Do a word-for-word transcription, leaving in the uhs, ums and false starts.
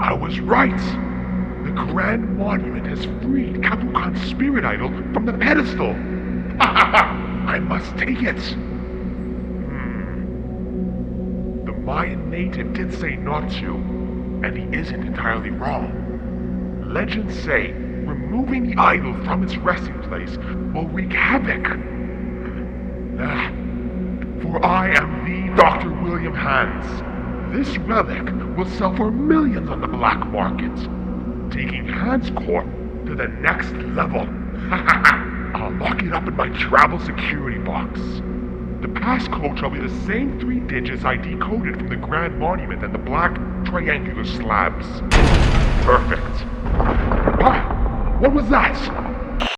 I was right. The Grand Monument has freed Kabukan's spirit idol from the pedestal. I must take it. Hmm. The Mayan native did say not to, and he isn't entirely wrong. Legends say removing the idol from its resting place will wreak havoc. Ah, for I am the Doctor William Hands. This relic will sell for millions on the black market, taking Hands Corp to the next level. I'll lock it up in my travel security box. The passcode shall be the same three digits I decoded from the Grand Monument and the black triangular slabs. Perfect. Ah, what was that?